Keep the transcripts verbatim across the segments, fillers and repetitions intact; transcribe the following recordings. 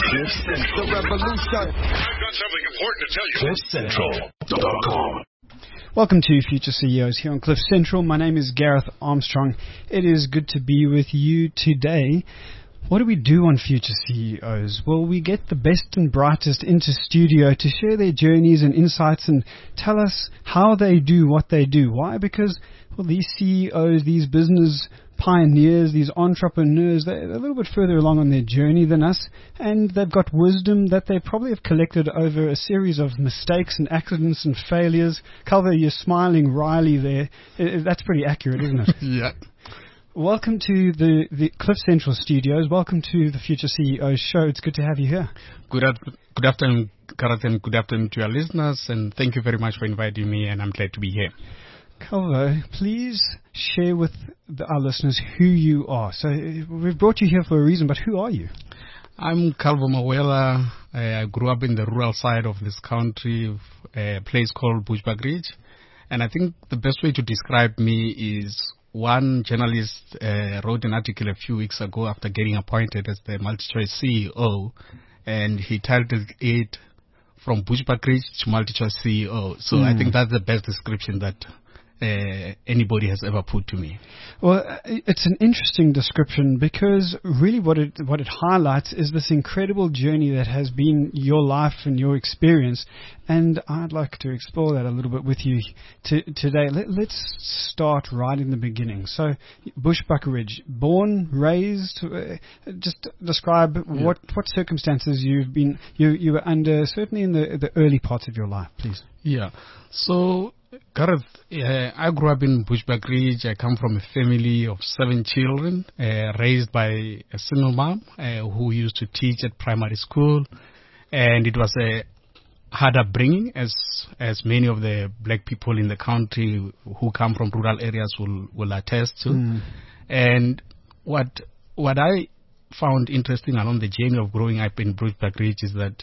The revolution. I've got something important to tell you. cliff central dot com. Welcome to Future C E Os here on Cliff Central. My name is Gareth Armstrong. It is good to be with you today. What do we do on Future C E Os? Well, we get the best and brightest into studio to share their journeys and insights and tell us how they do what they do. Why? Because, well, these C E Os, these business pioneers, these entrepreneurs, they're a little bit further along on their journey than us, and they've got wisdom that they probably have collected over a series of mistakes and accidents and failures. Calvo, you're smiling wryly there. I- That's pretty accurate, isn't it? Yeah. Welcome to the, the Cliff Central Studios. Welcome to the Future C E O show. It's good to have you here. Good, af- good afternoon, Gareth, and good afternoon to your listeners, and thank you very much for inviting me, and I'm glad to be here. Calvo, please share with the, our listeners who you are. So uh, we've brought you here for a reason, but who are you? I'm Calvo Mawela. I grew up in the rural side of this country, a place called Bushbuck Ridge, and I think the best way to describe me is one journalist uh, wrote an article a few weeks ago after getting appointed as the MultiChoice C E O, and he titled it From Bushbuck Ridge to MultiChoice C E O. So mm. I think that's the best description that uh, anybody has ever put to me. Well, uh, it's an interesting description because really what it what it highlights is this incredible journey that has been your life and your experience. And I'd like to explore that a little bit with you t- today. Let, let's start right in the beginning. So, Bushbuck Ridge, born, raised, uh, just describe yeah. what, what circumstances you've been you you were under, certainly in the the early parts of your life, please. Yeah. So, Gareth, uh, I grew up in Bushbuck Ridge. I come from a family of seven children, uh, raised by a single mom uh, who used to teach at primary school, and it was a hard upbringing, as as many of the black people in the country who come from rural areas will will attest to. Mm. And what what I found interesting along the journey of growing up in Bushbuck Ridge is that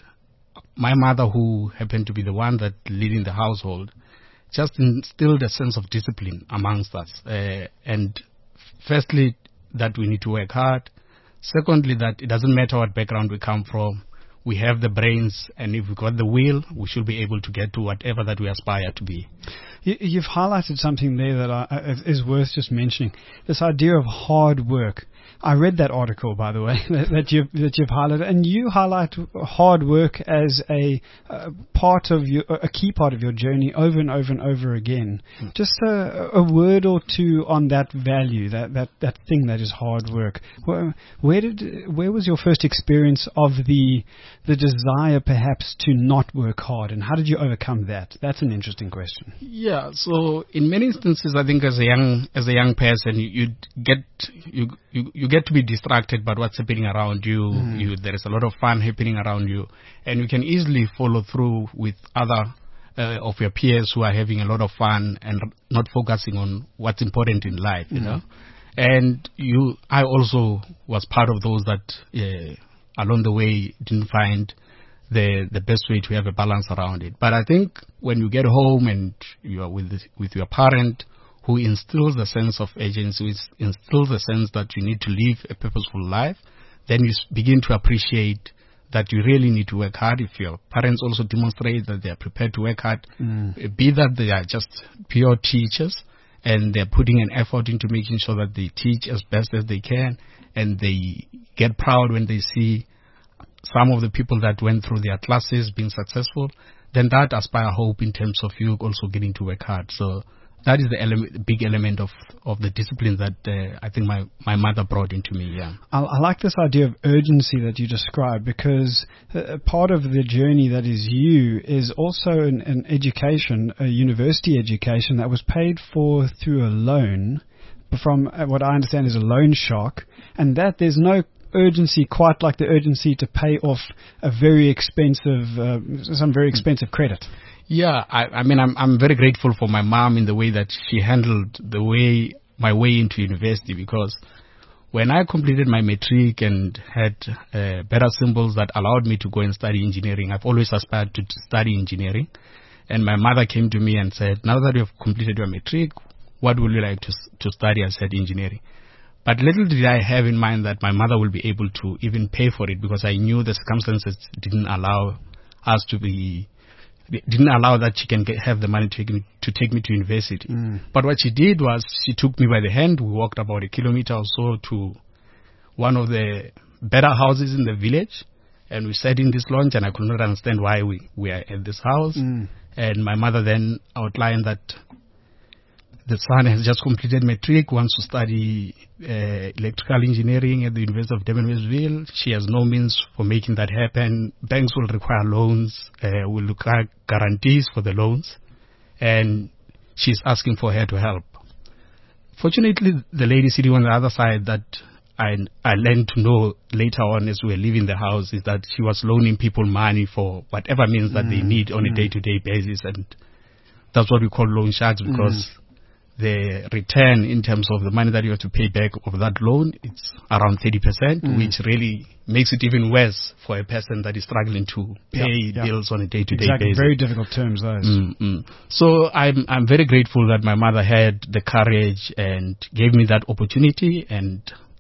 my mother, who happened to be the one that leading the household, just instilled a sense of discipline amongst us. Uh, and firstly, that we need to work hard. Secondly, that it doesn't matter what background we come from. We have the brains, and if we've got the will, we should be able to get to whatever that we aspire to be. You, you've highlighted something there that I, is worth just mentioning, this idea of hard work. I read that article, by the way, that, that, you've, that you've highlighted, and you highlight hard work as a, a part of your, a key part of your journey over and over and over again. Mm. Just a, a word or two on that value, that, that, that thing that is hard work. Where, where did, where was your first experience of the the desire, perhaps, to not work hard, and how did you overcome that? That's an interesting question. Yeah. So in many instances, I think as a young as a young person, you, you get you, you you get to be distracted by what's happening around you. Mm. You there is a lot of fun happening around you, and you can easily follow through with other uh, of your peers who are having a lot of fun and not focusing on what's important in life. You mm. know, and you I also was part of those that. Uh, along the way didn't find the the best way to have a balance around it. But I think when you get home and you are with the, with your parent who instills a sense of agency, instills a sense that you need to live a purposeful life, then you begin to appreciate that you really need to work hard. If your parents also demonstrate that they are prepared to work hard, mm. be that they are just pure teachers and they're putting an effort into making sure that they teach as best as they can, and they get proud when they see some of the people that went through their classes being successful, then that aspire hope in terms of you also getting to work hard. So that is the element, big element of, of the discipline that uh, I think my, my mother brought into me. Yeah, I, I like this idea of urgency that you described, because uh, part of the journey that is you is also an, an education, a university education that was paid for through a loan from uh, what I understand is a loan shark, and that there's no urgency quite like the urgency to pay off a very expensive, uh, some very expensive credit. Yeah, I, I mean, I'm I'm very grateful for my mom in the way that she handled the way my way into university, because when I completed my matric and had uh, better symbols that allowed me to go and study engineering, I've always aspired to, to study engineering, and my mother came to me and said, now that you've completed your matric, what would you like to to study? I said engineering. But little did I have in mind that my mother will be able to even pay for it, because I knew the circumstances didn't allow us to be, didn't allow that she can get, have the money to take me to, take me to university. Mm. But what she did was she took me by the hand. We walked about a kilometer or so to one of the better houses in the village, and we sat in this lounge, and I could not understand why we, we are at this house. Mm. And my mother then outlined that the son has just completed matric, wants to study uh, electrical engineering at the University of Durban-Westville. She has no means for making that happen. Banks will require loans, uh, will require guarantees for the loans, and she's asking for her to help. Fortunately, the lady sitting on the other side that I, I learned to know later on as we were leaving the house is that she was loaning people money for whatever means that mm, they need on mm. a day-to-day basis, and that's what we call loan sharks, because mm. the return in terms of the money that you have to pay back of that loan, it's around thirty percent, mm. which really makes it even worse for a person that is struggling to pay yep, yep. bills on a day-to-day exactly. basis. Very difficult terms, those. Mm-hmm. So I'm I'm very grateful that my mother had the courage and gave me that opportunity, and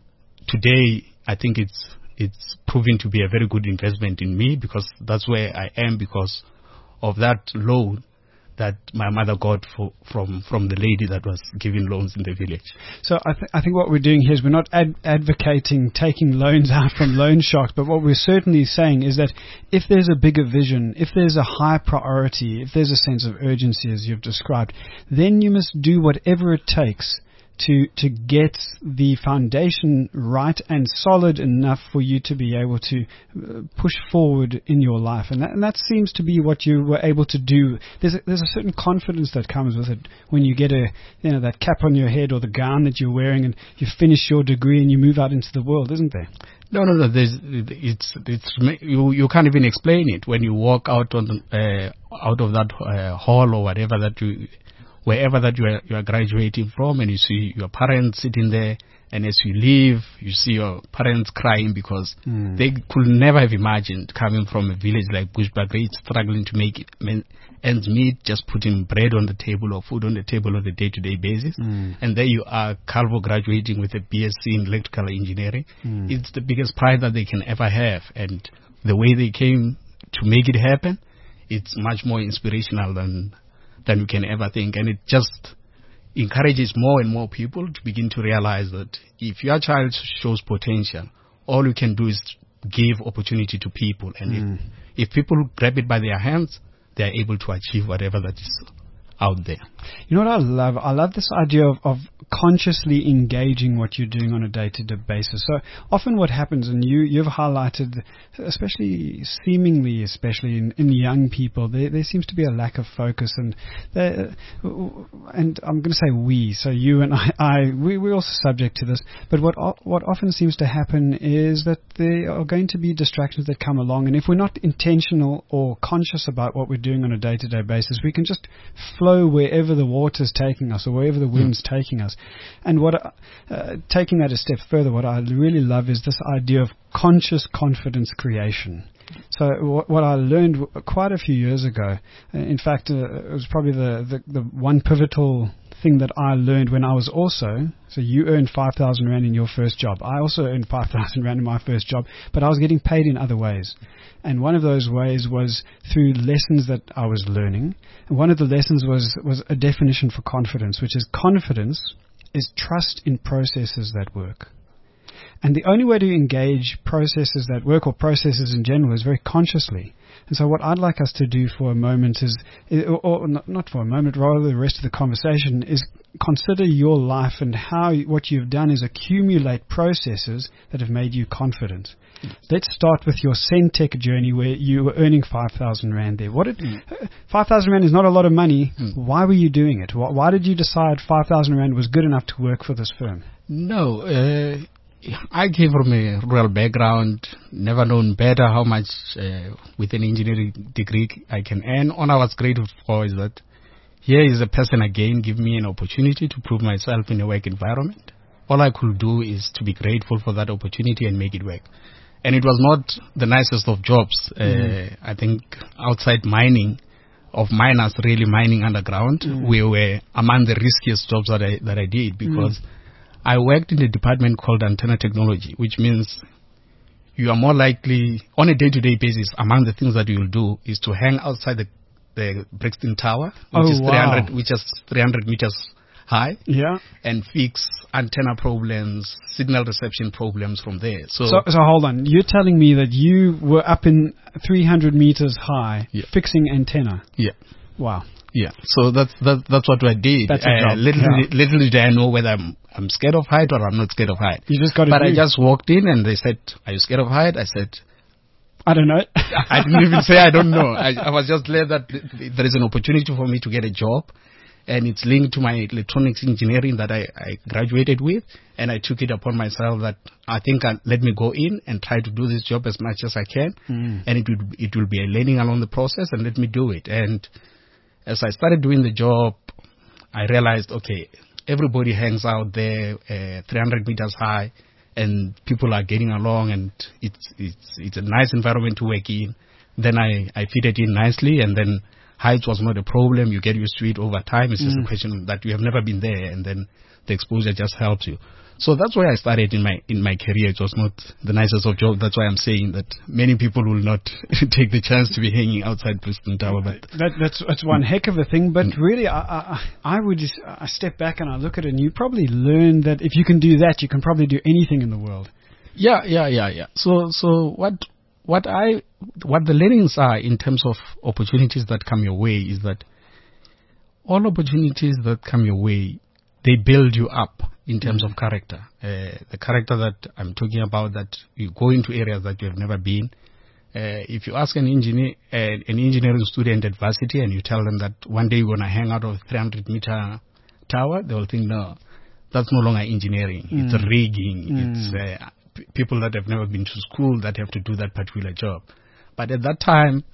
today I think it's it's proving to be a very good investment in me, because that's where I am because of that loan that my mother got for, from from the lady that was giving loans in the village. So I, th- I think what we're doing here is we're not ad- advocating taking loans out from loan sharks, but what we're certainly saying is that if there's a bigger vision, if there's a high priority, if there's a sense of urgency as you've described, then you must do whatever it takes to to get the foundation right and solid enough for you to be able to uh, push forward in your life. And that, and that seems to be what you were able to do. There's a, there's a certain confidence that comes with it when you get a you know that cap on your head or the gown that you're wearing and you finish your degree and you move out into the world, isn't there? No, no, no. There's, it's, it's, you, you can't even explain it when you walk out on, uh, out of that uh, hall or whatever that you, wherever that you are, you are graduating from, and you see your parents sitting there, and as you leave, you see your parents crying because mm. they could never have imagined coming from a village like Bushbuckridge, struggling to make it, men, ends meet, just putting bread on the table or food on the table on a day-to-day basis. Mm. And there you are, Calvo, graduating with a B S c in electrical engineering. Mm. It's the biggest pride that they can ever have. And the way they came to make it happen, it's much more inspirational than than you can ever think. And it just encourages more and more people to begin to realize that if your child shows potential, all you can do is give opportunity to people. And mm. if, if people grab it by their hands, they are able to achieve whatever that is out there. You know what I love? I love this idea of, of consciously engaging what you're doing on a day-to-day basis. So often what happens, and you, you've highlighted, especially seemingly, especially in, in young people, there, there seems to be a lack of focus. And and I'm going to say we, so you and I, I we, we're also subject to this. But what what often seems to happen is that there are going to be distractions that come along. And if we're not intentional or conscious about what we're doing on a day-to-day basis, we can just flow wherever the water's taking us or wherever the wind's mm. taking us. And what uh, taking that a step further, what I really love is this idea of conscious confidence creation. So what, what I learned w- quite a few years ago, uh, in fact, uh, it was probably the, the, the one pivotal thing that I learned when I was also, so you earned five thousand rand in your first job. I also earned five thousand rand in my first job, but I was getting paid in other ways. And one of those ways was through lessons that I was learning. And one of the lessons was, was a definition for confidence, which is confidence is trust in processes that work. And the only way to engage processes that work, or processes in general, is very consciously. And so what I'd like us to do for a moment is, or, or not for a moment, rather the rest of the conversation, is consider your life and how what you've done is accumulate processes that have made you confident. Let's start with your Centec journey where you were earning five thousand rand there. What did, mm. five thousand rand is not a lot of money. Mm. Why were you doing it? Why, why did you decide five thousand rand was good enough to work for this firm? No, uh, I came from a rural background, never known better how much uh, with an engineering degree I can earn. All I was grateful for is that here is a person again give me an opportunity to prove myself in a work environment. All I could do is to be grateful for that opportunity and make it work. And it was not the nicest of jobs. Mm. Uh, I think outside mining, of miners really mining underground, mm. we were among the riskiest jobs that I that I did because mm. I worked in a department called antenna technology, which means you are more likely, on a day-to-day basis, among the things that you will do is to hang outside the, the Brixton Tower, which Oh, is wow. three hundred, which is three hundred meters high, Yeah. and fix antenna problems, signal reception problems from there. So, So, so hold on. You're telling me that you were up in three hundred meters high Yeah. fixing antenna. yeah. Wow. Yeah, so that's that, that's what I did. That's a uh, job, little, yeah. little did I know whether I'm, I'm scared of height or I'm not scared of height. You just got to But do. I just walked in and they said, "Are you scared of height?" I said, I don't know. I didn't even say I don't know. I, I was just glad that th- th- there is an opportunity for me to get a job, and it's linked to my electronics engineering that I, I graduated with, and I took it upon myself that I think I, let me go in and try to do this job as much as I can, Mm. and it will it will be a learning along the process, and let me do it. And as I started doing the job, I realized, okay, everybody hangs out there, uh, three hundred meters high, and people are getting along, and it's it's it's a nice environment to work in. Then I I fit it in nicely, and then height was not a problem. You get used to it over time. It's just Mm. a question that you have never been there, and then the exposure just helps you. So that's why I started in my in my career. It was not the nicest of jobs. That's why I'm saying that many people will not take the chance to be hanging outside Brixton Tower. But That, that's that's one heck of a thing, but really, I, I I would just I step back and I look at it, and you probably learn that if you can do that, you can probably do anything in the world. yeah, yeah, yeah, yeah. So so what what I what the learnings are in terms of opportunities that come your way is that all opportunities that come your way, they build you up in terms of character. Uh, the character that I'm talking about, that you go into areas that you have never been. Uh, if you ask an engineer, uh, an engineering student at varsity, and you tell them that one day you're going to hang out of a three hundred meter tower, they will think, no, that's no longer engineering. Mm. It's rigging. Mm. It's uh, p- people that have never been to school that have to do that particular job. But at that time,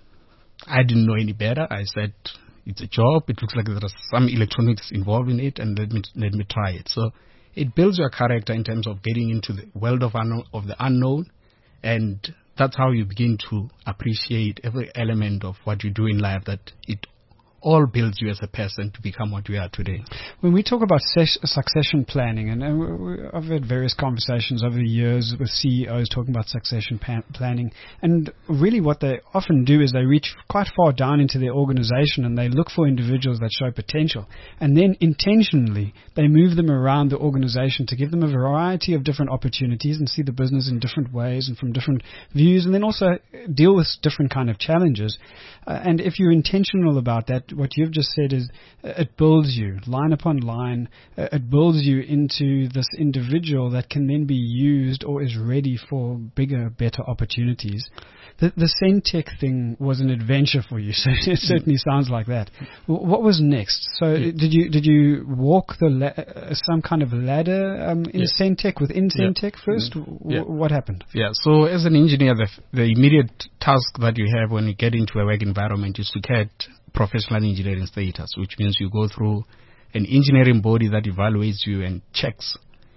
I didn't know any better. I said, it's a job. It looks like there's some electronics involved in it, and let me let me try it. So it builds your character in terms of getting into the world of unknown, of the unknown, and that's how you begin to appreciate every element of what you do in life. That it all builds you as a person to become what you are today. When we talk about ses- succession planning, and, and we, we, I've had various conversations over the years with C E Os talking about succession pan- planning, and really what they often do is they reach quite far down into their organization and they look for individuals that show potential, and then intentionally they move them around the organization to give them a variety of different opportunities and see the business in different ways and from different views, and then also deal with different kind of challenges. Uh, and if you're intentional about that, what you've just said is uh, it builds you line upon line. Uh, it builds you into this individual that can then be used or is ready for bigger, better opportunities. The, the Centec thing was an adventure for you, so it certainly sounds like that. W- what was next? So Yeah. did you did you walk the la- uh, some kind of ladder um, in Yeah. Centec within Yeah. Centec first? Mm. W- Yeah. What happened? Yeah, so as an engineer, the, the immediate task that you have when you get into a work environment is to get professional engineering status, which means you go through an engineering body that evaluates you and checks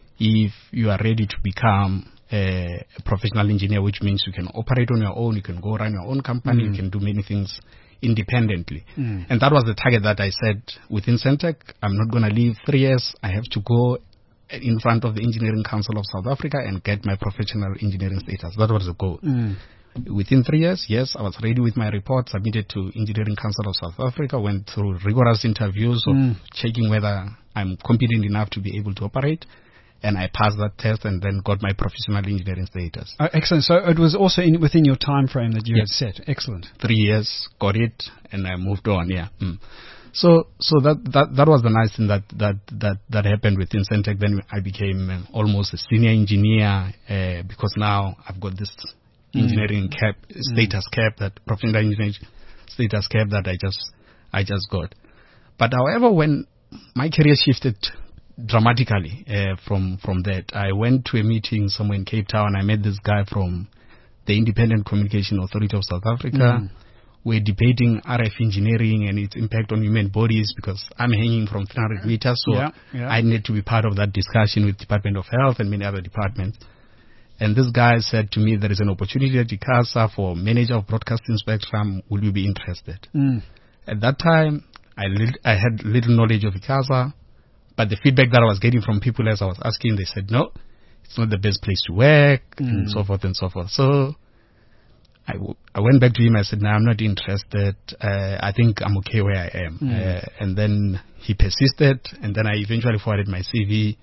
if you are ready to become a, a professional engineer, which means you can operate on your own, you can go run your own company, Mm. you can do many things independently. Mm. And that was the target that I said within Centec. I'm not going to leave three years. I have to go in front of the Engineering Council of South Africa and get my professional engineering status. That was the goal. Mm. Within three years, yes, I was ready with my report, submitted to Engineering Council of South Africa, went through rigorous interviews of Mm. checking whether I'm competent enough to be able to operate, and I passed that test and then got my professional engineering status. Oh, excellent. So it was also in, within your time frame that you Yeah. had set. Excellent. Three years, got it, and I moved on, yeah. Mm. So, so that, that, that was the nice thing that, that, that, that happened within Centec. Then I became uh, almost a senior engineer, uh, because now I've got this engineering cap, status cap, that professional engineering status cap that I just, I just got. But however, when my career shifted dramatically, uh, from, from that, I went to a meeting somewhere in Cape Town. I met this guy from the Independent Communication Authority of South Africa. Mm. We're debating R F engineering and its impact on human bodies, because I'm hanging from three hundred meters, so Yeah, yeah. I need to be part of that discussion with Department of Health and many other departments. And this guy said to me, there is an opportunity at ICASA for manager of broadcasting spectrum. Will you be interested? Mm. At that time, I, lit- I had little knowledge of ICASA, but the feedback that I was getting from people as I was asking, they said, no, it's not the best place to work, mm. and so forth and so forth. So I, w- I went back to him. I said, no, I'm not interested. Uh, I think I'm okay where I am. Mm. Uh, and then he persisted, and then I eventually forwarded my C V.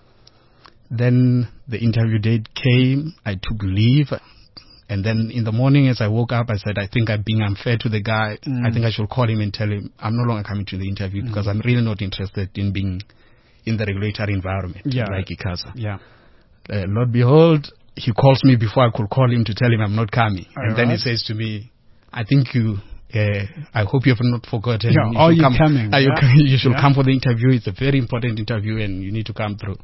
Then the interview date came. I took leave. And then in the morning as I woke up, I said, I think I'm being unfair to the guy. Mm. I think I should call him and tell him I'm no longer coming to the interview mm. because I'm really not interested in being in the regulatory environment yeah. like ICASA. Yeah. Uh, Lord behold, he calls me before I could call him to tell him I'm not coming. All and right. then he says to me, I think you, uh, I hope you have not forgotten. Yeah, you are you come, coming? Are you, yeah. you should yeah. come for the interview. It's a very important interview and you need to come through.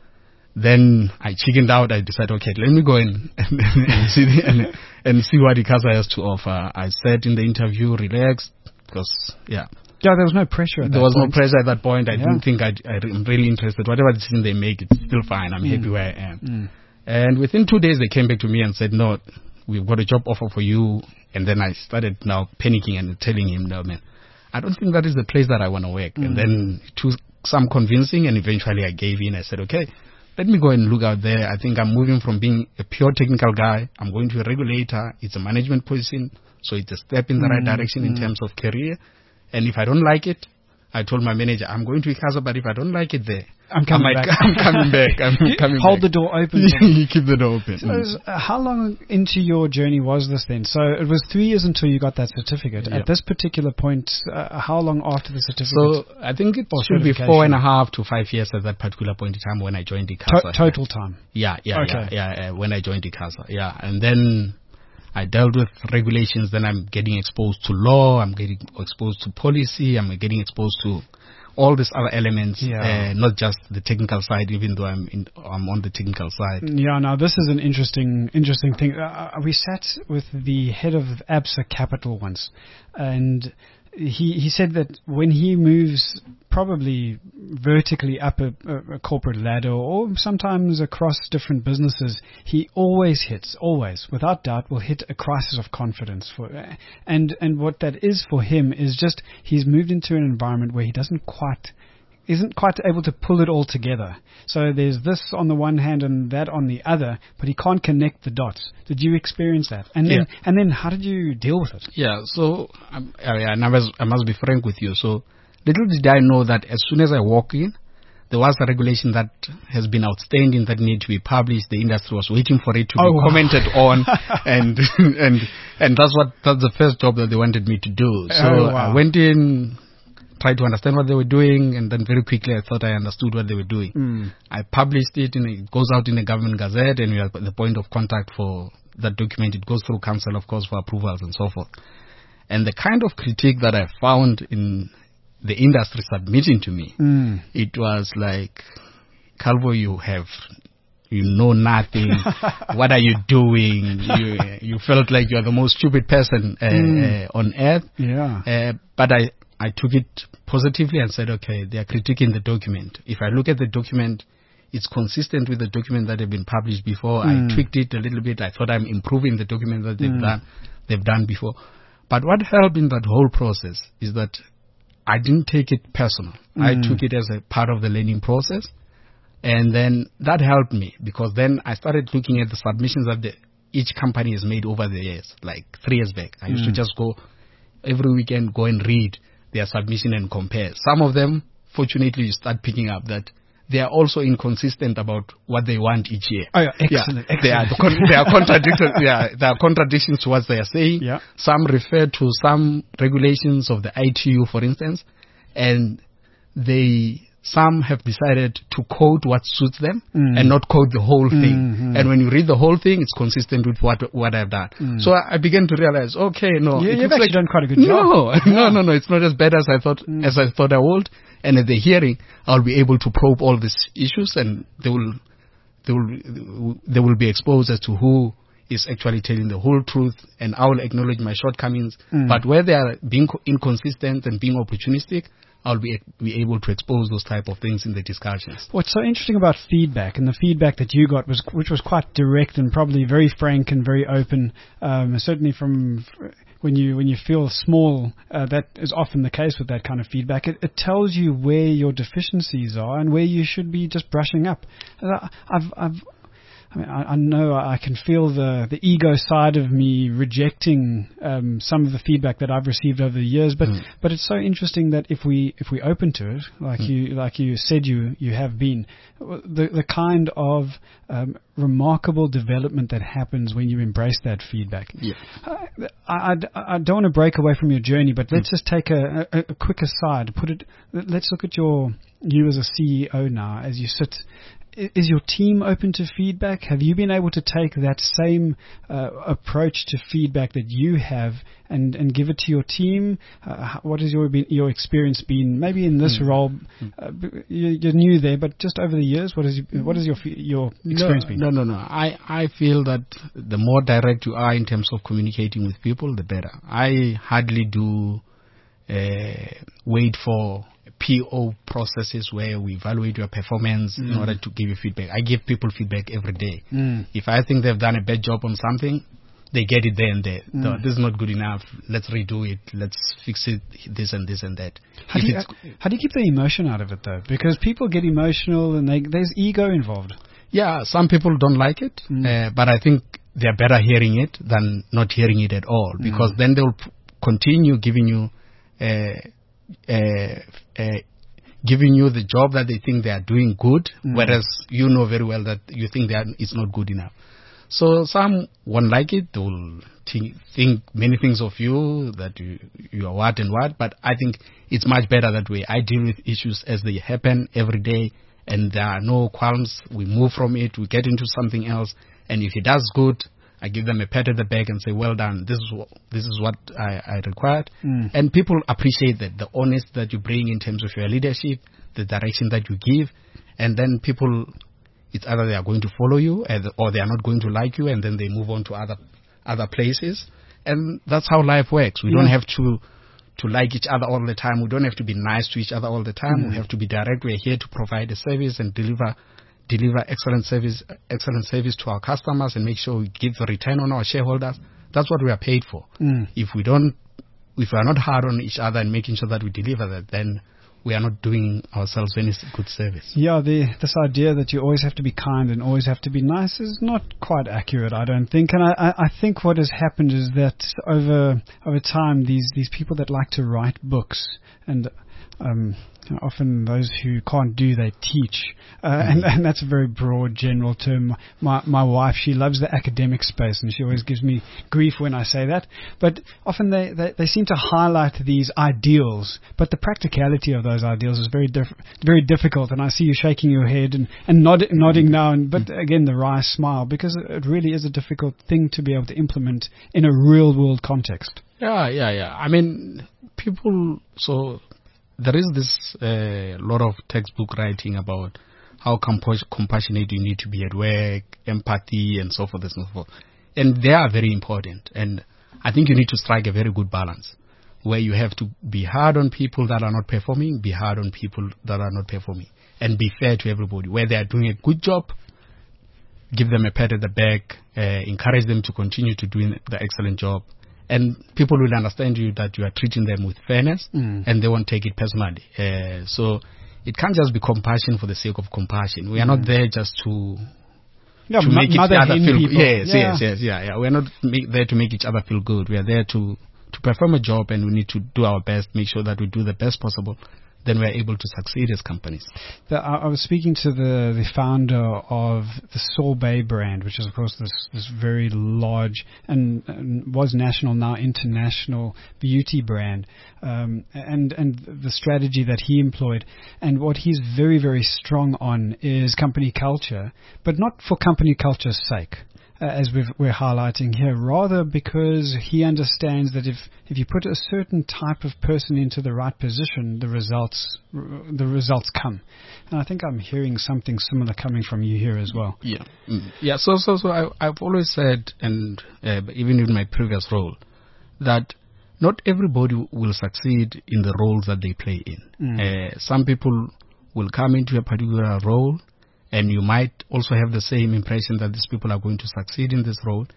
Then I chickened out. I decided, okay, let me go in and, and, see, the, and, and see what ICASA has to offer. I sat in the interview, relaxed, because, yeah. Yeah, there was no pressure at There that was point. no pressure at that point. I yeah. didn't think I'd, I'm really interested. Whatever decision they make, it's still fine. I'm mm. happy where I am. Mm. And within two days, they came back to me and said, no, we've got a job offer for you. And then I started now panicking and telling him, no, man, I don't think that is the place that I want to work. Mm. And then it took some convincing, and eventually I gave in. I said, okay, let me go and look out there. I think I'm moving from being a pure technical guy. I'm going to a regulator. It's a management position. So it's a step in the mm, right direction mm. in terms of career. And if I don't like it, I told my manager, I'm going to ICASA, but if I don't like it there, I'm coming I might, back. I'm coming back. I'm coming Hold back. the door open. You keep the door open. So mm. uh, how long into your journey was this then? So it was three years until you got that certificate. Yeah. At this particular point, uh, how long after the certificate? So I think it should be four and a half to five years at that particular point in time when I joined ICASA. To- total time? Yeah, yeah, okay. yeah, yeah, uh, when I joined ICASA. Yeah, and then I dealt with regulations. Then I'm getting exposed to law. I'm getting exposed to policy. I'm getting exposed to all these other elements, yeah. uh, not just the technical side, even though I'm in, I'm on the technical side. Yeah, now this is an interesting interesting thing. Uh, we sat with the head of Absa Capital once, and he he said that when he moves probably vertically up a, a, a corporate ladder or sometimes across different businesses, he always hits, always, without doubt, will hit a crisis of confidence. For and and what that is for him is just he's moved into an environment where he doesn't quite isn't quite able to pull it all together. So there's this on the one hand and that on the other, but he can't connect the dots. Did you experience that? And then, yeah. and then how did you deal with it? Yeah, so um, I, I, must, I must be frank with you. So little did I know that as soon as I walk in, there was a regulation that has been outstanding that needed to be published. The industry was waiting for it to oh, be wow. commented on, and and and that's what that's the first job that they wanted me to do. So oh, wow. I went in, tried to understand what they were doing, and then very quickly I thought I understood what they were doing. Mm. I published it, and it goes out in a government gazette, and we are at the point of contact for that document. It goes through council, of course, for approvals and so forth. And the kind of critique that I found in the industry submitting to me, mm. it was like, Calvo, you have, you know nothing. What are you doing? You you felt like you are the most stupid person uh, mm. uh, on earth. Yeah. Uh, but I, I took it positively and said, okay, they are critiquing the document. If I look at the document, it's consistent with the document that have been published before. Mm. I tweaked it a little bit. I thought I'm improving the document that they've mm. done, they've done before. But what helped in that whole process is that I didn't take it personal. Mm. I took it as a part of the learning process. And then that helped me because then I started looking at the submissions that the, each company has made over the years, like three years back. I used mm. to just go every weekend, go and read their submission and compare. Some of them, fortunately, you start picking up that they are also inconsistent about what they want each year. Oh, yeah, excellent. Yeah, excellent. They are, con- they are contradictions. Yeah, there are contradictions to what they are saying. Yeah. Some refer to some regulations of the I T U, for instance, and they some have decided to quote what suits them mm. and not quote the whole thing. Mm-hmm. And when you read the whole thing, it's consistent with what what I've done. Mm. So I, I began to realize, okay, no, you, it you've actually like, done quite a good no, job. No, no, no, it's not as bad as I thought mm. as I thought I would. And at the hearing, I'll be able to probe all these issues, and they will they will they will be exposed as to who is actually telling the whole truth, and I will acknowledge my shortcomings. Mm. But where they are being co- inconsistent and being opportunistic, I'll be be able to expose those type of things in the discussions. What's so interesting about feedback, and the feedback that you got was, which was quite direct and probably very frank and very open, um, certainly from when you when you feel small, uh, that is often the case with that kind of feedback. It, it tells you where your deficiencies are and where you should be just brushing up. Uh, I've I've I mean, I, I know I can feel the, the ego side of me rejecting um, some of the feedback that I've received over the years, but mm. but it's so interesting that if we if we open to it, like mm. you like you said you you have been, the the kind of um, remarkable development that happens when you embrace that feedback. Yeah. I, I, I don't want to break away from your journey, but let's mm. just take a, a, a quick aside. Put it. Let's look at your you as a C E O now as you sit. Is your team open to feedback? Have you been able to take that same uh, approach to feedback that you have and, and give it to your team? Uh, what has your been, your experience been? Maybe in this mm. role, uh, you're new there, but just over the years, what is what has your your experience no, been? No, no, no. I, I feel that the more direct you are in terms of communicating with people, the better. I hardly do uh, wait for P O processes where we evaluate your performance mm. in order to give you feedback. I give people feedback every day. Mm. If I think they've done a bad job on something, they get it there and there. Mm. No, this is not good enough. Let's redo it. Let's fix it, this and this and that. How, do you, how do you keep the emotion out of it, though? Because people get emotional and they, there's ego involved. Yeah, some people don't like it, mm. uh, but I think they're better hearing it than not hearing it at all, because mm. then they'll p- continue giving you uh, Uh, uh, giving you the job that they think they are doing good, mm. whereas you know very well that you think that it's not good enough. So some won't like it. They will think, think many things of you, that you, you are what and what, but I think it's much better that way. I deal with issues as they happen every day, and there are no qualms. We move from it, we get into something else, and if it does good, I give them a pat at the back and say, well done, this is what, this is what I, I required. Mm. And people appreciate that, the honesty that you bring in terms of your leadership, the direction that you give. And then people, it's either they are going to follow you or they are not going to like you, and then they move on to other other places. And that's how life works. We yeah. don't have to to like each other all the time. We don't have to be nice to each other all the time. Mm. We have to be direct. We're here to provide a service and deliver deliver excellent service, excellent service to our customers, and make sure we give the return on our shareholders. That's what we are paid for. Mm. If we don't, if we are not hard on each other and making sure that we deliver that, then we are not doing ourselves any good service. Yeah, the, this idea that you always have to be kind and always have to be nice is not quite accurate, I don't think. And I, I think what has happened is that over over time, these these people that like to write books, and um, often those who can't do, they teach. Uh, mm-hmm. and, and that's a very broad, general term. My my wife, she loves the academic space, and she always gives me grief when I say that. But often they, they, they seem to highlight these ideals, but the practicality of those ideals is very diff- very difficult. And I see you shaking your head and, and nod, nodding now, and, but again, the wry smile, because it really is a difficult thing to be able to implement in a real-world context. Yeah, yeah, yeah. I mean, people... so. There is this uh, lot of textbook writing about how compa- compassionate you need to be at work, empathy, and so forth and so forth. And they are very important. And I think you need to strike a very good balance, where you have to be hard on people that are not performing, be hard on people that are not performing, and be fair to everybody. Where they are doing a good job, give them a pat at the back, uh, encourage them to continue to do the excellent job. And people will understand you that you are treating them with fairness, mm. and they won't take it personally. Uh, so it can't just be compassion for the sake of compassion. We are mm. not there just to yeah, to m- make each other feel good. Yes, yeah. yes, yes, yeah, yeah. We are not make, there to make each other feel good. We are there to, to perform a job, and we need to do our best, make sure that we do the best possible. Then we are able to succeed as companies. The, I, I was speaking to the, the founder of the Sorbet brand, which is, of course, this, this very large and, and was national, now international beauty brand, um, and, and the strategy that he employed. And what he's very, very strong on is company culture, but not for company culture's sake. Uh, as we've, we're highlighting here, rather because he understands that if, if you put a certain type of person into the right position, the results r- the results come. And I think I'm hearing something similar coming from you here as well. Yeah, mm. yeah. So, so, so I, I've always said, and uh, even in my previous role, that not everybody will succeed in the roles that they play in. Mm. Uh, some people will come into a particular role, and you might also have the same impression that these people are going to succeed in this role.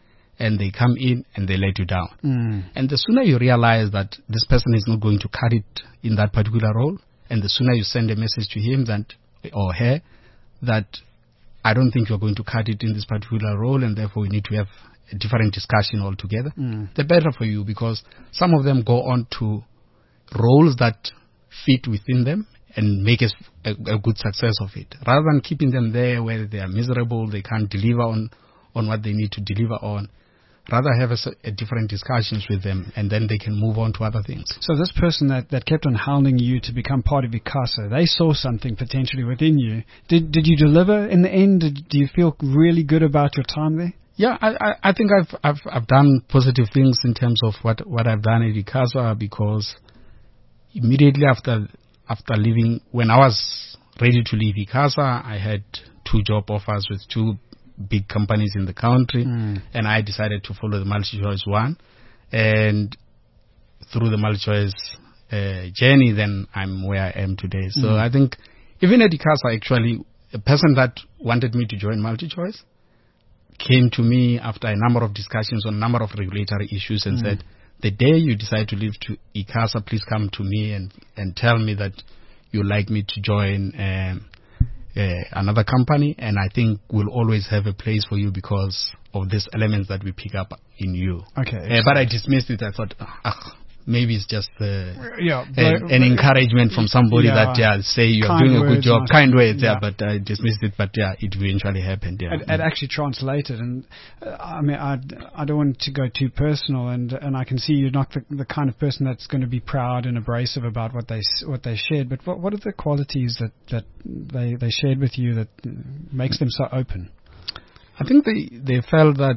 and they come in and they let you down. Mm. And the sooner you realize that this person is not going to cut it in that particular role, and the sooner you send a message to him that, or her that I don't think you're going to cut it in this particular role, and therefore we need to have a different discussion altogether, Mm. the better for you, because some of them go on to roles that fit within them and make a, a, a good success of it, rather than keeping them there where they are miserable, they can't deliver on, on what they need to deliver on. Rather have a, a different discussions with them, and then they can move on to other things. So this person that, that kept on hounding you to become part of ICASA, they saw something potentially within you. Did did you deliver in the end? Did, do you feel really good about your time there? Yeah, I, I, I think I've, I've I've done positive things in terms of what, what I've done at ICASA, because immediately after after leaving, when I was ready to leave ICASA, I had two job offers with two big companies in the country, Mm. and I decided to follow the multi-choice one, and through the multi-choice uh, journey, then I'm where I am today. So Mm. I think even at ICASA, actually, a person that wanted me to join multi-choice came to me after a number of discussions on a number of regulatory issues and Mm. said, the day you decide to leave to ICASA, please come to me and, and tell me that you'd like me to join um, uh, another company, and I think we'll always have a place for you because of these elements that we pick up in you. Okay. Uh, but I dismissed it. I thought, ah, maybe it's just uh, yeah, an, an encouragement from somebody yeah, that yeah say you're kind doing a good words, job, nice. kind words, yeah, Yeah. but I dismissed it. But yeah, it eventually happened. Yeah, It, it actually translated, and uh, I mean, I, I don't want to go too personal, and and I can see you're not the, the kind of person that's going to be proud and abrasive about what they s- what they shared. But what what are the qualities that, that they they shared with you that makes them so open? I think they they felt that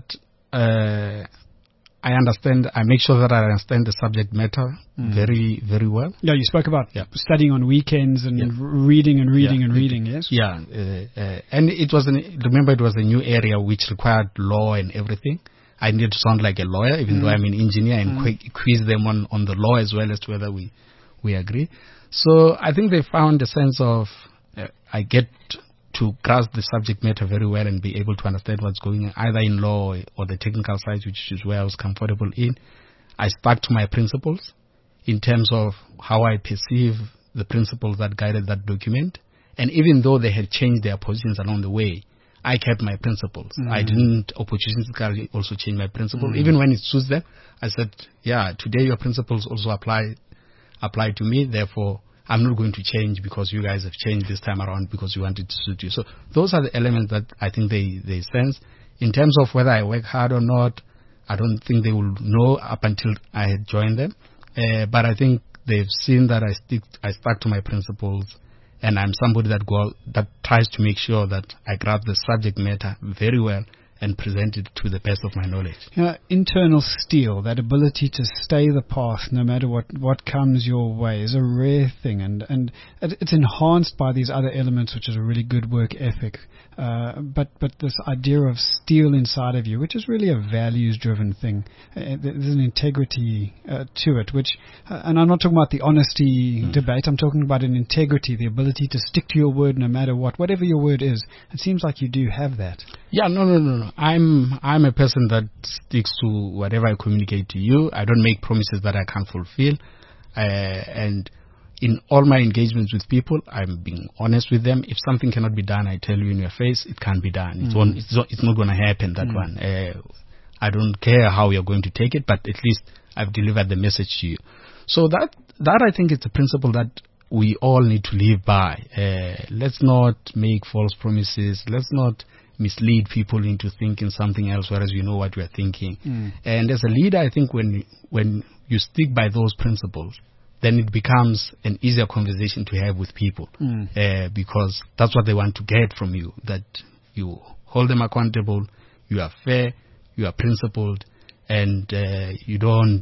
uh, I understand. I make sure that I understand the subject matter Mm. very very well. Yeah, you spoke about Yeah. studying on weekends and Yeah. r- reading and reading Yeah. and reading. Yes. Yeah, uh, uh, and it was an, remember it was a new area which required law and everything. I needed to sound like a lawyer, even Mm. though I'm an engineer, and Mm. qu- quiz them on, on the law as well as to whether we we agree. So I think they found a sense of uh, I get to grasp the subject matter very well and be able to understand what's going on either in law or the technical side, which is where I was comfortable in. I stuck to my principles in terms of how I perceive the principles that guided that document. And even though they had changed their positions along the way, I kept my principles. Mm. I didn't opportunistically also change my principles. Mm. Even when it suits them, I said, yeah, today your principles also apply apply to me. Therefore, I'm not going to change because you guys have changed this time around because you wanted to suit you. So those are the elements that I think they, they sense. In terms of whether I work hard or not, I don't think they will know up until I had joined them. Uh, but I think they've seen that I stick, I stuck to my principles, and I'm somebody that go that tries to make sure that I grab the subject matter very well and present it to the best of my knowledge. You know, internal steel, that ability to stay the path no matter what, what comes your way, is a rare thing, and, and it, it's enhanced by these other elements, which is a really good work ethic. Uh, but, but this idea of steel inside of you, which is really a values-driven thing, uh, there's an integrity uh, to it, which, uh, and I'm not talking about the honesty mm. debate, I'm talking about an integrity, the ability to stick to your word no matter what, whatever your word is. It seems like you do have that. Yeah, no, no, no, no. I'm I'm a person that sticks to whatever I communicate to you. I don't make promises that I can't fulfill. Uh, and in all my engagements with people, I'm being honest with them. If something cannot be done, I tell you in your face, it can't be done. It's, Mm. on, it's, not, it's not going to happen, that Mm. one. Uh, I don't care how you're going to take it, but at least I've delivered the message to you. So that, that I think is a principle that we all need to live by. Uh, let's not make false promises. Let's not mislead people into thinking something else, whereas you know what we are thinking. Mm. And as a leader, I think when when you stick by those principles, then it becomes an easier conversation to have with people, Mm. uh, because that's what they want to get from you, that you hold them accountable, you are fair, you are principled, and uh, you don't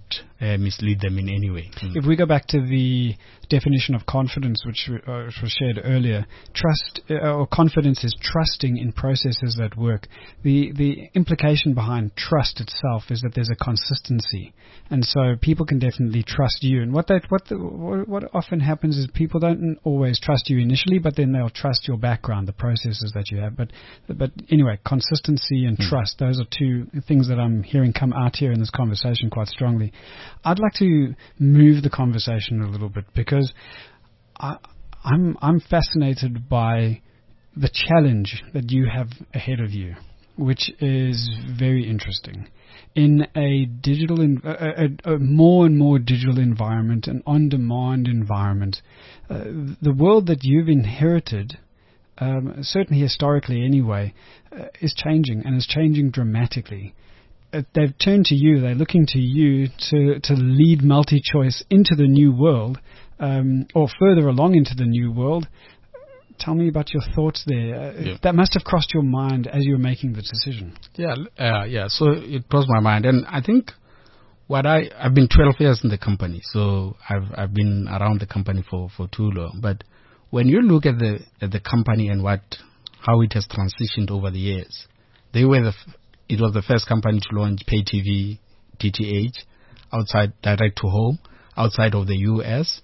uh, mislead them in any way. Mm. If we go back to the definition of confidence, which, uh, which was shared earlier, trust uh, or confidence is trusting in processes that work. The the implication behind trust itself is that there's a consistency, and so people can definitely trust you. And what that what the, what, what often happens is people don't always trust you initially, but then they'll trust your background, the processes that you have. But but anyway, consistency and mm. trust, those are two things that I'm hearing come out here in this conversation quite strongly. I'd like to move the conversation a little bit because I, I'm I'm fascinated by the challenge that you have ahead of you, which is very interesting. In a digital, in, a, a, a more and more digital environment, an on-demand environment, uh, the world that you've inherited, um, certainly historically anyway, uh, is changing and is changing dramatically. They've turned to you, they're looking to you to, to lead MultiChoice into the new world, um, or further along into the new world. Tell me about your thoughts there. Uh, yeah. That must have crossed your mind as you were making the decision. Yeah, uh, yeah. So it crossed my mind, and I think what I I've been twelve years in the company, so I've I've been around the company for, for too long. But when you look at the at the company and what how it has transitioned over the years, they were the f- it was the first company to launch pay T V, D T H, outside direct to home, outside of the U S,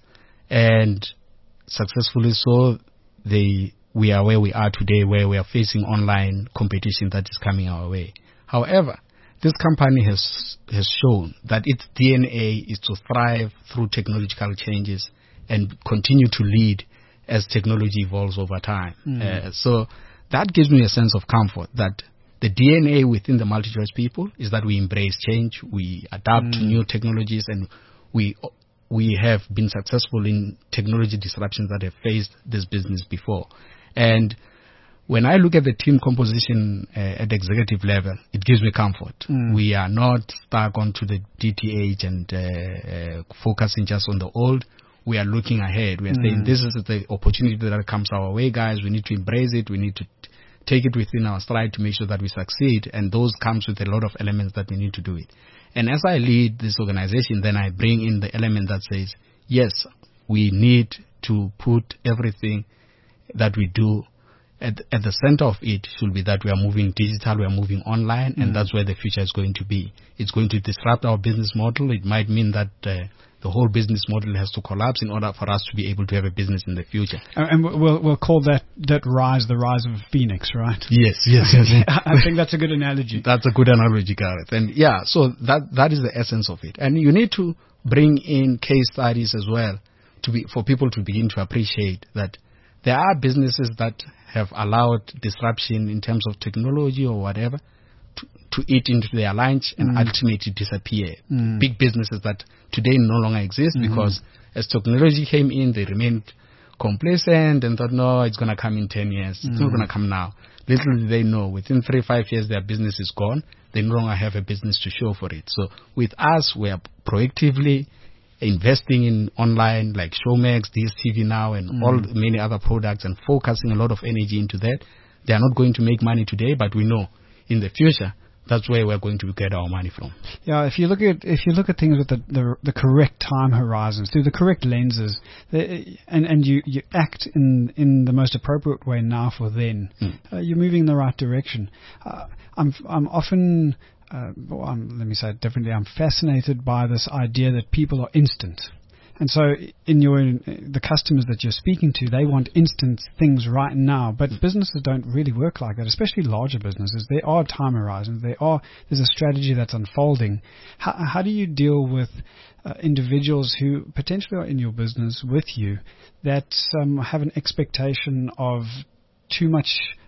and successfully so. They, we are where we are today, where we are facing online competition that is coming our way. However, this company has has shown that its D N A is to thrive through technological changes and continue to lead as technology evolves over time. Mm. Uh, so that gives me a sense of comfort that the D N A within the MultiChoice people is that we embrace change, we adapt mm. to new technologies, and we we have been successful in technology disruptions that have faced this business before. And when I look at the team composition uh, at the executive level, it gives me comfort. Mm. We are not stuck onto the D T H and uh, uh, focusing just on the old. We are looking ahead. We are mm. saying this is the opportunity that comes our way, guys. We need to embrace it. We need to t- take it within our stride to make sure that we succeed. And those comes with a lot of elements that we need to do it. And as I lead this organization, then I bring in the element that says, yes, we need to put everything that we do at, at the center of it should be that we are moving digital, we are moving online, mm. and that's where the future is going to be. It's going to disrupt our business model. It might mean that uh, the whole business model has to collapse in order for us to be able to have a business in the future. And we'll we'll call that that rise the rise of Phoenix, right? Yes, yes, yes. I think that's a good analogy. That's a good analogy, Gareth. And yeah, so that that is the essence of it. And you need to bring in case studies as well to be for people to begin to appreciate that there are businesses that have allowed disruption in terms of technology or whatever to, to eat into their lunch and mm. ultimately disappear. Mm. Big businesses that today no longer exist mm. because as technology came in, they remained complacent and thought, no, it's going to come in ten years. Mm. It's not going to come now. Little did they know, within three, five years, their business is gone. They no longer have a business to show for it. So with us, we are proactively investing in online like Showmax, D S T V Now, and mm. all many other products and focusing a lot of energy into that. They are not going to make money today, but we know in the future that's where we're going to get our money from. Yeah, if you look at if you look at things with the the, the correct time horizons, through the correct lenses, the, and and you, you act in in the most appropriate way now for then, mm. uh, you're moving in the right direction. Uh, I'm I'm often. Uh, well, I'm, let me say it differently. I'm fascinated by this idea that people are instant. And so in your the customers that you're speaking to, they want instant things right now. But businesses don't really work like that, especially larger businesses. There are time horizons. There are There's a strategy that's unfolding. How, how do you deal with uh, individuals who potentially are in your business with you that um, have an expectation of too much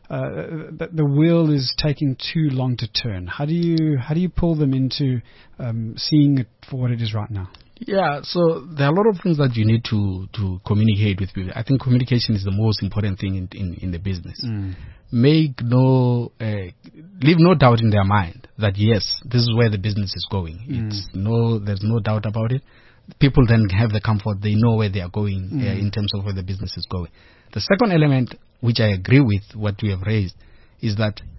Uh, the, the wheel is taking too long to turn? How do you how do you pull them into um, seeing it for what it is right now? Yeah, so there are a lot of things that you need to, to communicate with people. I think communication is the most important thing in in, in the business. Mm. Make no uh, leave no doubt in their mind that yes, this is where the business is going. Mm. It's no there's no doubt about it. People then have the comfort; they know where they are going mm. uh, in terms of where the business is going. The second element, which I agree with what we have raised, is that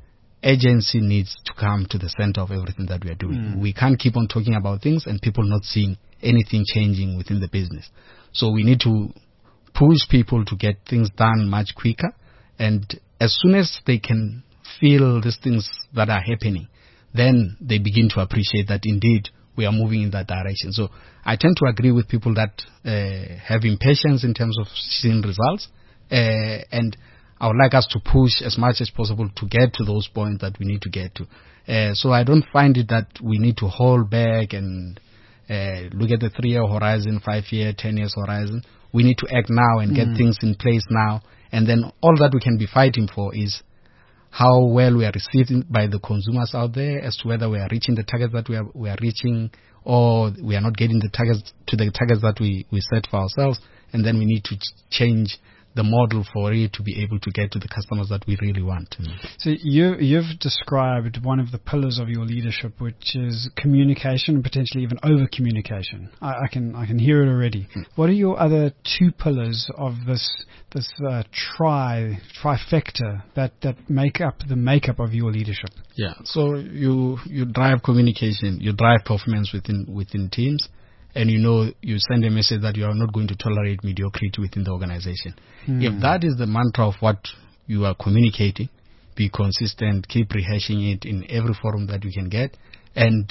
agency needs to come to the center of everything that we are doing. Mm. We can't keep on talking about things and people not seeing anything changing within the business. So we need to push people to get things done much quicker. And as soon as they can feel these things that are happening, then they begin to appreciate that indeed we are moving in that direction. So I tend to agree with people that uh, have impatience in terms of seeing results. Uh, and I would like us to push as much as possible to get to those points that we need to get to. Uh, so I don't find it that we need to hold back and uh, look at the three-year horizon, five-year, ten years horizon. We need to act now and get mm. things in place now. And then all that we can be fighting for is how well we are received by the consumers out there, as to whether we are reaching the targets that we are we are reaching, or we are not getting the targets to the targets that we, we set for ourselves. And then we need to ch- change the model for it to be able to get to the customers that we really want. Mm. So you, you've described one of the pillars of your leadership, which is communication, and potentially even over-communication. I, I can I can hear it already. Mm. What are your other two pillars of this this uh, tri trifecta that, that make up the makeup of your leadership? Yeah. So you you drive communication, you drive performance within within teams. And you know, you send a message that you are not going to tolerate mediocrity within the organization. Mm. If that is the mantra of what you are communicating, be consistent, keep rehashing it in every forum that you can get. And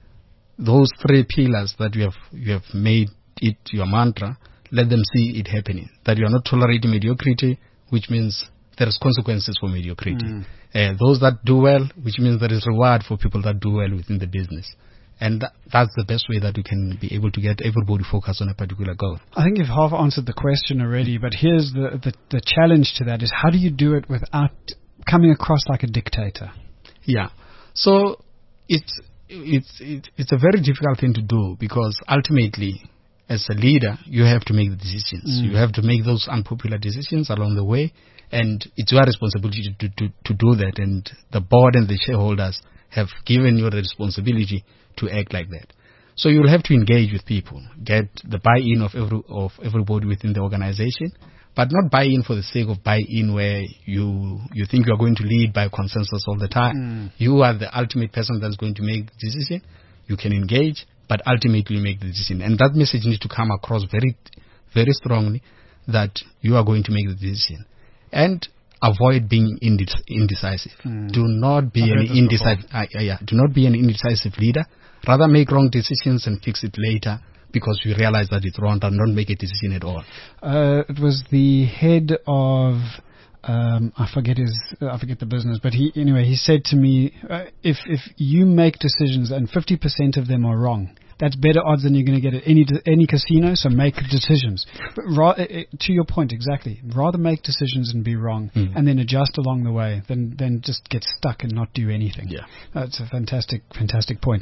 those three pillars that you have, you have made it your mantra, let them see it happening. That you are not tolerating mediocrity, which means there is consequences for mediocrity. Mm. Uh, those that do well, which means there is reward for people that do well within the business. And that, that's the best way that we can be able to get everybody focused on a particular goal. I think you've half answered the question already, but here's the, the, the challenge to that is how do you do it without coming across like a dictator? Yeah. So it's, it's, it's, it's a very difficult thing to do because ultimately, as a leader, you have to make the decisions. Mm. You have to make those unpopular decisions along the way, and it's your responsibility to, to, to do that. And the board and the shareholders have given you the responsibility to act like that. So you'll have to engage with people, get the buy-in of every of everybody within the organization, but not buy-in for the sake of buy-in where you you think you are going to lead by consensus all the time. Mm. You are the ultimate person that's going to make the decision. You can engage, but ultimately make the decision. And that message needs to come across very, very strongly that you are going to make the decision. And avoid being indec- indecisive. Mm. Do not be an indecisive. Uh, yeah, do not be an indecisive leader. Rather, make wrong decisions and fix it later because you realize that it's wrong, and don't make a decision at all. Uh, it was the head of. Um, I forget his. Uh, I forget the business, but he anyway. He said to me, uh, "If if you make decisions and fifty percent of them are wrong, that's better odds than you're going to get at any any casino, so make decisions." But ra- to your point, exactly. Rather make decisions and be wrong, mm. and then adjust along the way, than than just get stuck and not do anything. Yeah, that's a fantastic, fantastic point.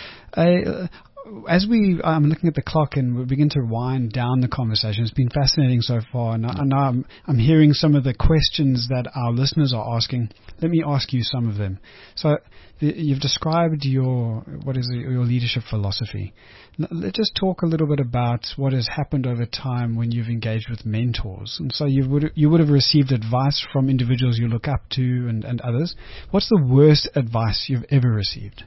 Uh, as we, I'm looking at the clock and we begin to wind down the conversation. It's been fascinating so far, and, I, and I'm, I'm hearing some of the questions that our listeners are asking. Let me ask you some of them. So the, you've described your what is it, your leadership philosophy. Let's just talk a little bit about what has happened over time when you've engaged with mentors. And so you would you would have received advice from individuals you look up to and, and others. What's the worst advice you've ever received?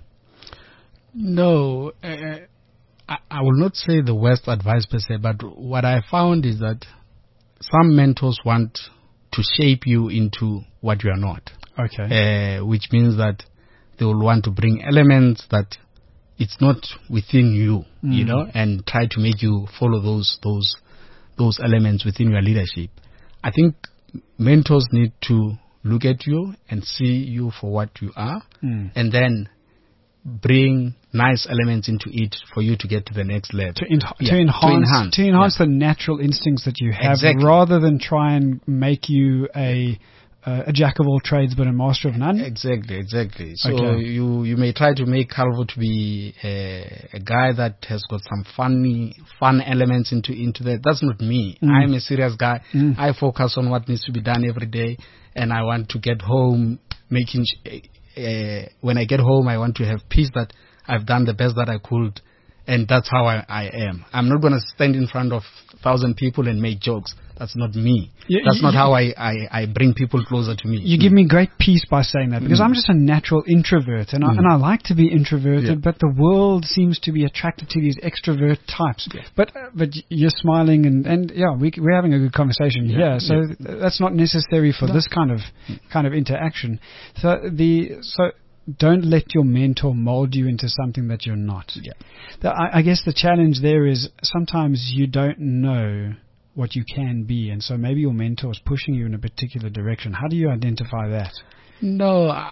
No, uh, I, I will not say the worst advice per se, but what I found is that some mentors want to shape you into what you are not. Okay. Uh, which means that they will want to bring elements that it's not within you, mm. you know, and try to make you follow those those those elements within your leadership. I think mentors need to look at you and see you for what you are, mm. and then bring nice elements into it for you to get to the next level. To, en- yeah, to enhance, to enhance, to enhance yeah. the natural instincts that you have, exactly. rather than try and make you a uh, a jack of all trades but a master of none. Exactly, exactly. So okay. you you may try to make Calvo to be a, a guy that has got some funny fun elements into into that. That's not me. Mm. I'm a serious guy. Mm. I focus on what needs to be done every day, and I want to get home making. Sh- Uh, when I get home, I want to have peace that I've done the best that I could, and that's how I, I am. I'm not going to stand in front of a thousand people and make jokes. That's not me. You, That's you, not you, how I, I, I bring people closer to me. You mm. give me great peace by saying that, because mm. I'm just a natural introvert, and, mm. I, and I like to be introverted, yeah. but the world seems to be attracted to these extrovert types. Yeah. But uh, but you're smiling, and, and yeah, we, we're having a good conversation yeah. here, so yeah. that's not necessary for no. this kind of kind of interaction. So the so. Don't let your mentor mold you into something that you're not. Yeah. The, I, I guess the challenge there is sometimes you don't know what you can be, and so maybe your mentor is pushing you in a particular direction. How do you identify that? No, I,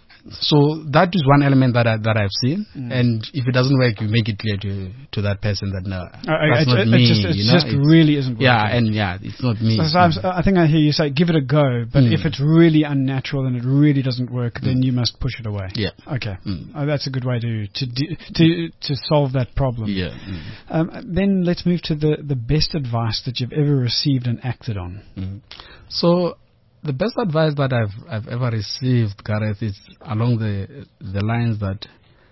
so that is one element that I, that I've seen, mm. and if it doesn't work, you make it clear to to that person that no, uh, that's it, not it, me. It just, it you know? just really isn't working. Yeah, and yeah, it's not me. Sometimes mm. I think I hear you say, give it a go, but mm. if it's really unnatural and it really doesn't work, mm. then you must push it away. Yeah. Okay. Mm. Oh, that's a good way to to to to solve that problem. Yeah. Mm. Um, then let's move to the the best advice that you've ever received and acted on. Mm. So. The best advice that I've I've ever received, Gareth, is along the the lines that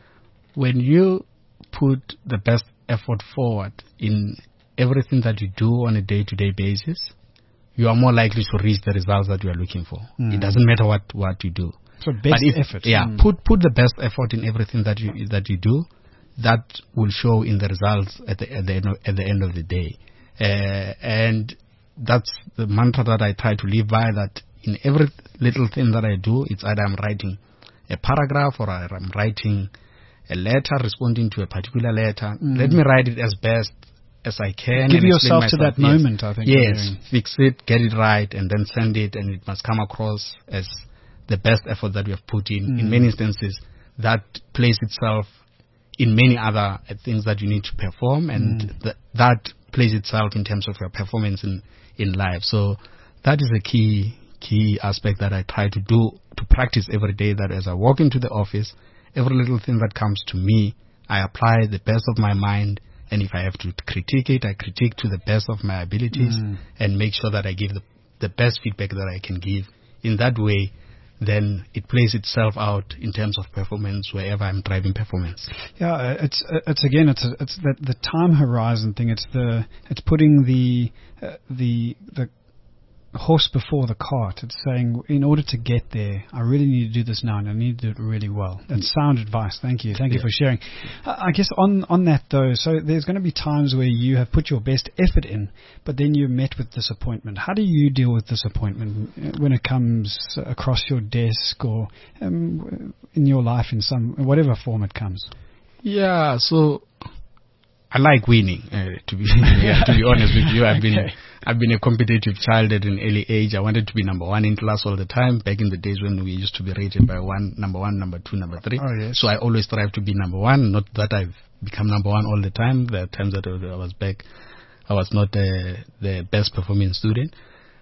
when you put the best effort forward in everything that you do on a day-to-day basis, you are more likely to reach the results that you are looking for. Mm. It doesn't matter what, what you do. So best if, effort. Yeah, mm. put put the best effort in everything that you that you do. That will show in the results at the at the end of, at the end of the day, uh, and that's the mantra that I try to live by, that in every little thing that I do, it's either I'm writing a paragraph or I'm writing a letter responding to a particular letter. Mm. Let me write it as best as I can. Give and yourself to that yes. moment, I think. Yes, fix it, get it right, and then send it, and it must come across as the best effort that we have put in. Mm. In many instances, that plays itself in many other uh, things that you need to perform, and mm. th- that plays itself in terms of your performance in in life. So that is a key key aspect that I try to do, to practice every day, that as I walk into the office, every little thing that comes to me, I apply the best of my mind, and if I have to critique it, I critique to the best of my abilities mm. and make sure that I give the, the best feedback that I can give. In that way, then it plays itself out in terms of performance wherever I'm driving performance. Yeah, it's it's again it's a, it's the the time horizon thing. It's the it's putting the uh, the the horse before the cart. It's saying, in order to get there, I really need to do this now, and I need to do it really well. That's sound advice. Thank you. Thank yeah. you for sharing. Uh, I guess on on that though, so there's going to be times where you have put your best effort in, but then you're met with disappointment. How do you deal with disappointment when it comes across your desk or um, in your life in some in whatever form it comes? Yeah. So I like winning. Uh, to be yeah, to be honest with you, I've okay. been. I've been a competitive child at an early age. I wanted to be number one in class all the time, back in the days when we used to be rated by one, number one, number two, number three. Oh, yes. So I always strive to be number one. Not that I've become number one all the time. There are times that I was back, I was not uh, the best performing student.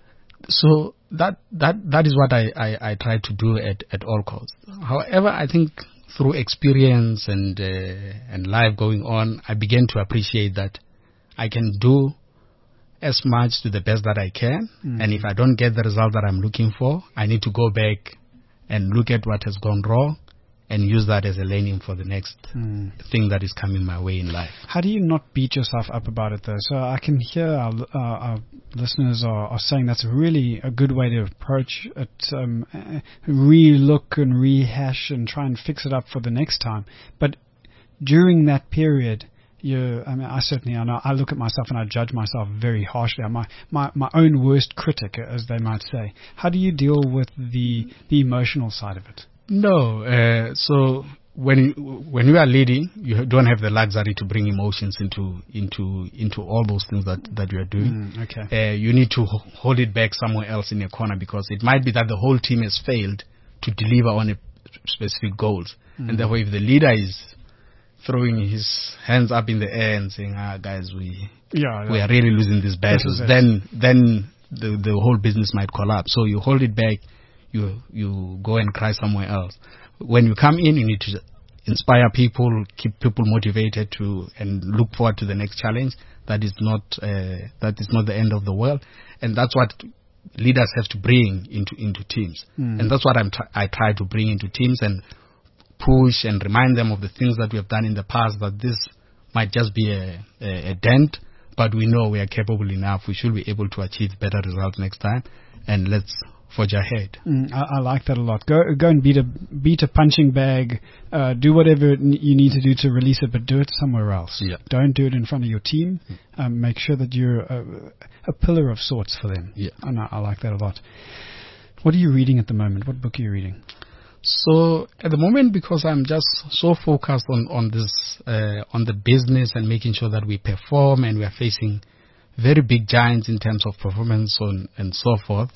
So that that that is what I, I, I try to do at, at all costs. However, I think through experience and uh, and life going on, I began to appreciate that I can do as much to the best that I can, mm. and if I don't get the result that I'm looking for, I need to go back and look at what has gone wrong and use that as a learning for the next mm. thing that is coming my way in life. How do you not beat yourself up about it though? So I can hear our, uh, our listeners are, are saying that's really a good way to approach it, um, re-look and rehash and try and fix it up for the next time. But during that period, You, I mean, I certainly, I know, I look at myself and I judge myself very harshly. I'm my, my, my own worst critic, as they might say. How do you deal with the the emotional side of it? No, uh, so when you, when you are leading, you don't have the luxury to bring emotions into into into all those things that, that you are doing. Mm, okay. Uh, you need to hold it back somewhere else in a corner, because it might be that the whole team has failed to deliver on a specific goals, mm. and therefore, if the leader is throwing his hands up in the air and saying, "Ah, guys, we yeah, yeah. we are really losing these battles," then then the the whole business might collapse. So you hold it back, you you go and cry somewhere else. When you come in, you need to inspire people, keep people motivated to, and look forward to the next challenge. That is not uh, that is not the end of the world, and that's what leaders have to bring into into teams, mm. and that's what I'm t- I try to bring into teams and push and remind them of the things that we have done in the past, that this might just be a, a, a dent, but we know we are capable enough. We should be able to achieve better results next time, and let's forge ahead. Mm, I, I like that a lot. Go go and beat a beat a punching bag. Uh, do whatever n- you need to do to release it, but do it somewhere else. Yeah. Don't do it in front of your team. Um, make sure that you're a, a pillar of sorts for them. Yeah. And I, I like that a lot. What are you reading at the moment? What book are you reading? So at the moment, because I'm just so focused on on this uh, on the business and making sure that we perform, and we are facing very big giants in terms of performance on, and so forth.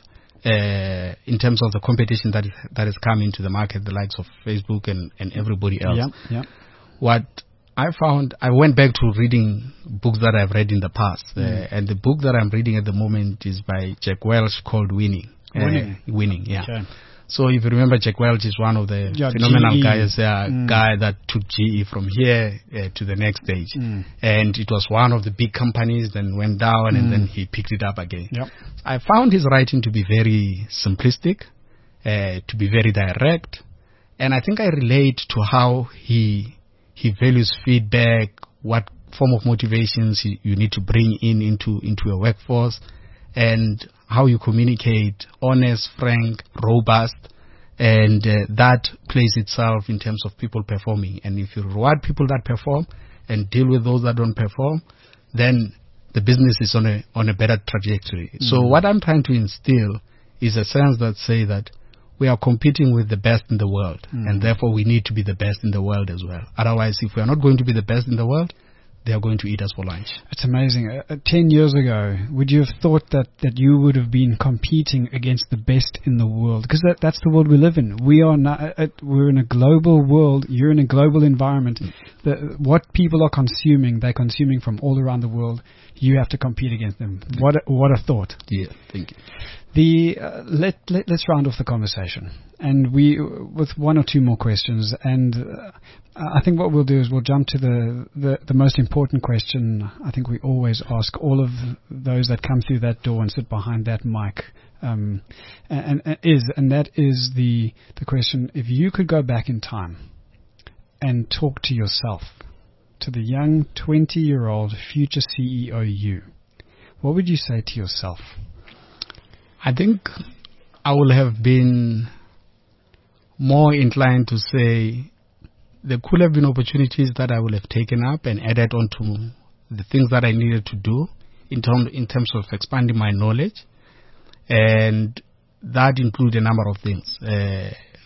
Uh, in terms of the competition that is that is coming to the market, the likes of Facebook and, and everybody else. Yeah, yeah. What I found, I went back to reading books that I've read in the past, mm. uh, and the book that I'm reading at the moment is by Jack Welch called Winning. Winning, uh, Winning, yeah. Okay. So if you remember, Jack Welch is one of the yeah, phenomenal G E. guys, uh, mm. guy that took G E from here uh, to the next stage. Mm. And it was one of the big companies, then went down, mm. and then he picked it up again. Yep. I found his writing to be very simplistic, uh, to be very direct, and I think I relate to how he he values feedback, what form of motivations he, you need to bring in into into a workforce, and how you communicate, honest, frank, robust, and uh, that plays itself in terms of people performing. And if you reward people that perform and deal with those that don't perform, then the business is on a on a better trajectory. Mm. So what I'm trying to instill is a sense that say that we are competing with the best in the world, mm. and therefore we need to be the best in the world as well. Otherwise, if we are not going to be the best in the world, they are going to eat us for lunch. It's amazing. Uh, ten years ago, would you have thought that, that you would have been competing against the best in the world? Because that, that's the world we live in. We are not, uh, we're in a global world. You're in a global environment. Mm. The, what people are consuming, they're consuming from all around the world. You have to compete against them. Mm. What a, what a thought. Yeah, thank you. The uh, let, let let's round off the conversation, and we with one or two more questions. And uh, I think what we'll do is we'll jump to the, the the most important question. I think we always ask all of those that come through that door and sit behind that mic, um, and, and is and that is the the question: if you could go back in time and talk to yourself, to the young twenty-year-old future C E O you, what would you say to yourself? I think I would have been more inclined to say there could have been opportunities that I would have taken up and added on to the things that I needed to do in, term, in terms of expanding my knowledge. And that includes a number of things. Uh,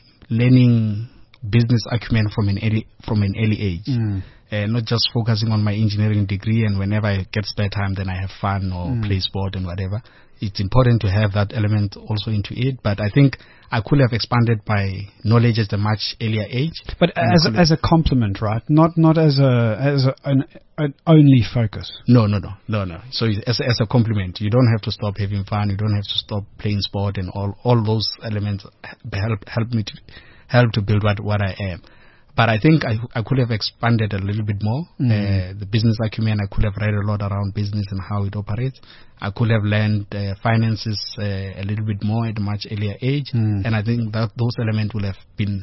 learning business acumen from an early, from an early age. Mm. Uh, not just focusing on my engineering degree and whenever I get spare time then I have fun or mm. play sport and whatever. It's important to have that element also into it, but I think I could have expanded my knowledge at a much earlier age. But as a, as a complement, right? Not not as a as a, an, an only focus. No, no, no, no, no. So as as a complement, you don't have to stop having fun. You don't have to stop playing sport, and all all those elements help help me to help to build what what I am. But I think I, I could have expanded a little bit more. Mm. Uh, the business acumen, I could have read a lot around business and how it operates. I could have learned uh, finances uh, a little bit more at a much earlier age. Mm. And I think that those elements would have been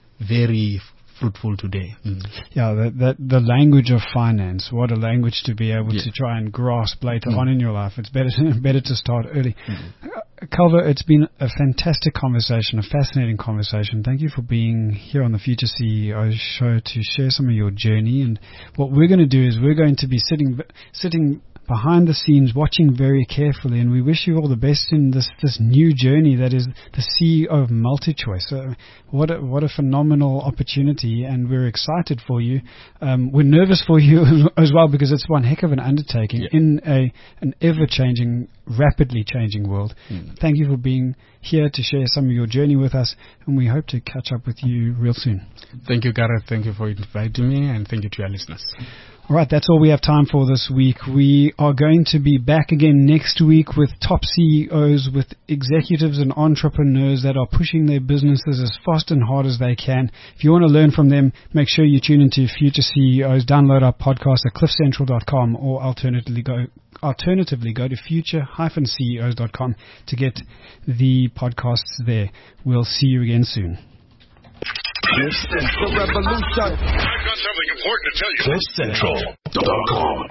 very fruitful today. Mm. Yeah, the, the, the language of finance, what a language to be able yeah. to try and grasp later mm. on in your life. It's better, better to start early. Mm. Calvo, it's been a fantastic conversation, a fascinating conversation. Thank you for being here on the Future C E O show to share some of your journey. And what we're going to do is we're going to be sitting sitting behind the scenes, watching very carefully, and we wish you all the best in this, this new journey that is the C E O of MultiChoice. So what a, what a phenomenal opportunity, and we're excited for you. Um, we're nervous for you as well because it's one heck of an undertaking yeah. in a an ever-changing, rapidly changing world. Mm. Thank you for being here to share some of your journey with us, and we hope to catch up with you real soon. Thank you, Gareth. Thank you for inviting me, and thank you to our listeners. All right, that's all we have time for this week. We are going to be back again next week with top C E Os, with executives and entrepreneurs that are pushing their businesses as fast and hard as they can. If you want to learn from them, make sure you tune into Future C E Os. Download our podcast at cliff central dot com, or alternatively go alternatively go to future dash C E Os dot com to get the podcasts there. We'll see you again soon. Cliff Central. The revolution. I've got something important to tell you. cliff central dot com